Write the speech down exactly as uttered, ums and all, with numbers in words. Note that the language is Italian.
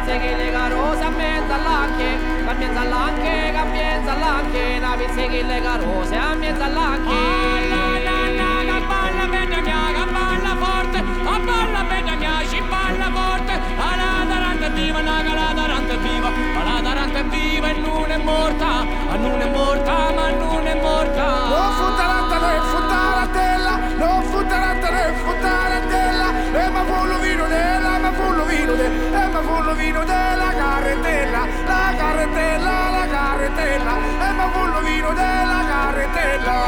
pizze che le carose a mezzo all'anche, a mezzo all'anche, a mezzo all'anche, una pizze che le carose a mezzo all'anche. Che balla bella mia, che balla forte, a balla bella mia, ci balla forte, la taranta è viva, la taranta è viva, la taranta è viva e non è morta, non è morta, ma non è morta. Non futtarata, non futtaratella, non futtarata, non futtaratella, e ma fullo vino della, ma fullo vino della, e ma fullo vino della carretella, la carretella, la carretella, e ma fullo vino della carretella.